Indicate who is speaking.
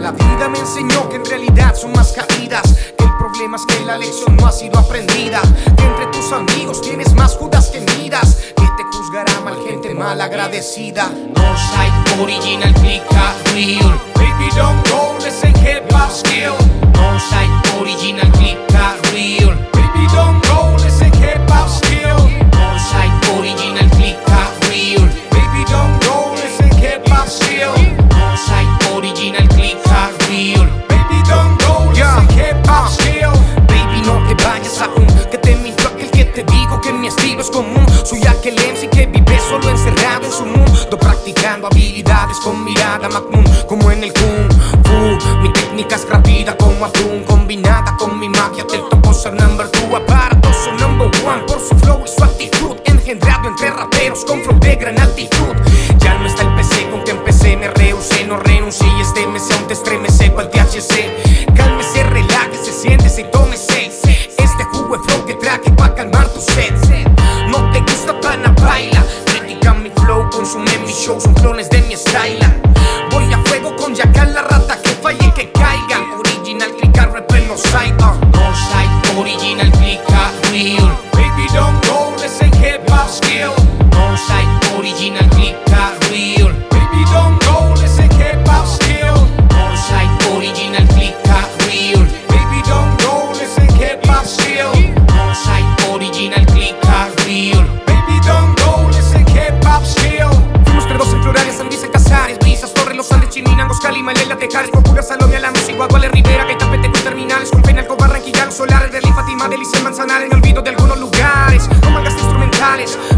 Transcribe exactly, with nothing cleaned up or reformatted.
Speaker 1: La vida me enseñó que en realidad son más caídas, que el problema es que la lección no ha sido aprendida, que entre tus amigos tienes más Judas que Midas, que te juzgará mal gente mal agradecida.
Speaker 2: Northside original, clica real.
Speaker 3: Baby, don't go, listen hip hop skill.
Speaker 2: Northside original, clica real.
Speaker 3: Baby, don't go, listen hip hop skill.
Speaker 2: Northside original, clica real.
Speaker 3: Baby, don't go, listen hip hop skill.
Speaker 2: Northside original, clica real.
Speaker 3: Baby, don't go, listen hip hop skill.
Speaker 1: Baby, no te vayas aún, que te mintió aquel que te digo que mi estilo es común. Soy aquel M C que vive solo encerrado en su mundo, practicando habilidades con mirada magnum, como en el Kung Fu. Mi técnica es rápida como atún, combinada con mi magia te tocó ser number two. Aparatoso number one por su flow y su actitud, engendrado entre raperos con flow de gran altitud. Ya no está el P C con que empecé, me rehusé, no renuncié y este M C aún te estremece cual T H C. Cálmese, relájese, siéntese y tómese este jugo de flow que traje pa' calmar tu sed. No te gusta, pana, baila. Critican mi flow, consumen mis shows, son clones de mi style. Voy a fuego con Yacal, la rata que falle que caiga. Original, clica, rap en los side. uh.
Speaker 2: Northside original, clica real.
Speaker 3: Baby, don't go, listen hip hop skill.
Speaker 2: Northside original, clica real.
Speaker 3: Baby, don't go, listen hip hop skill.
Speaker 2: Northside original, clica real.
Speaker 3: Baby, don't go, listen hip hop skill.
Speaker 2: Northside original, clica real.
Speaker 3: Baby, don't go, listen hip hop skill.
Speaker 1: Fuimos credos en Florales, San Vicente, Casares, Brisas, Torres, Los Andes, Chiminangos, Cali, Malela, Tejares, Procura, Salomia, La Música, Guaguale, Rivera, Gaita, Peteco, Terminales, con Penalco, Barranquilla, Los Solares, Berlín, Fátima, Delicia, Manzanares, me olvido de algunos lugares, no mangas instrumentales.